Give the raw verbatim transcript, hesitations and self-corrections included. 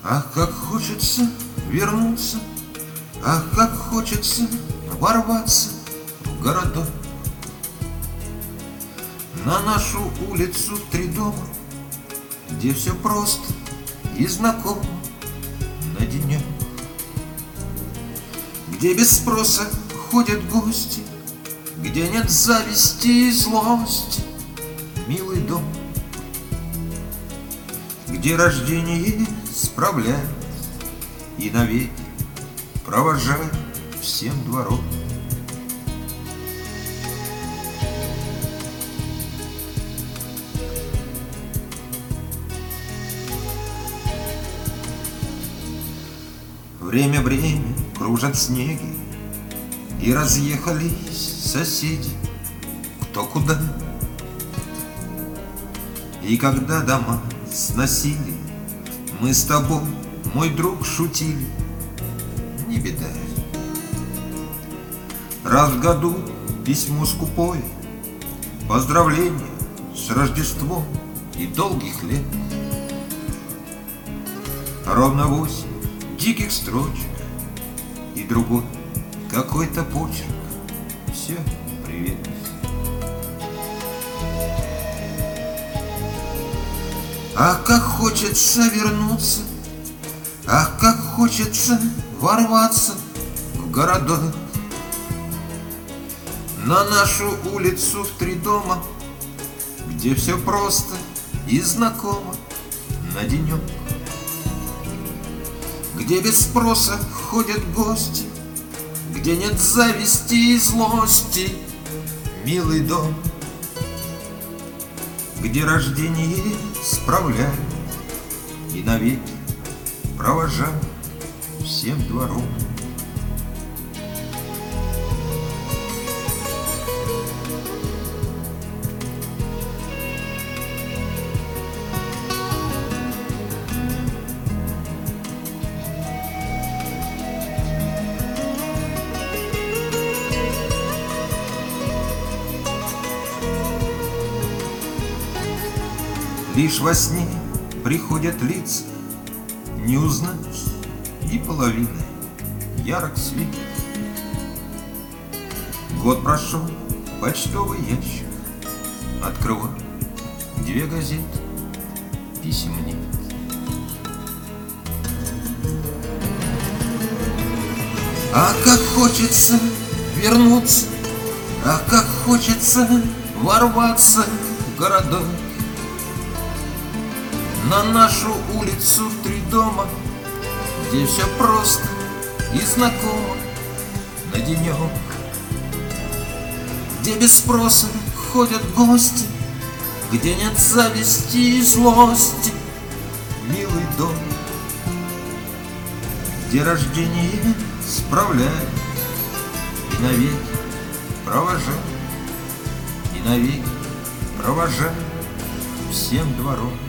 Ах, как хочется вернуться, ах, как хочется ворваться в городок. На нашу улицу в три дома, где все просто и знакомо на денек, где без спроса ходят гости, где нет зависти и злости, милый дом, где рождение справляет и навеки провожает всем двором. Время, время кружат снеги, и разъехались соседи кто куда. И когда дома сносили, мы с тобой, мой друг, шутили: не беда. Раз в году письмо скупое, поздравление с Рождеством и долгих лет. Ровно восемь диких строчек и другой какой-то почерк. Все, привет. Ах, как хочется вернуться, ах, как хочется ворваться в городок. На нашу улицу в три дома, где все просто и знакомо на денек, где без спроса ходят гости, где нет зависти и злости, милый дом, где рождение справляют и навеки провожают всем двором. Лишь во сне приходят лица, не узнать и половины ярок свет. Год прошел, почтовый ящик открываю, две газеты, писем нет. А как хочется вернуться, а как хочется ворваться в городок. На нашу улицу в три дома, где все просто и знакомо на денек, где без спроса ходят гости, где нет зависти и злости, милый дом, где рождение справляет и навеки провожает, и навеки провожает всем двором.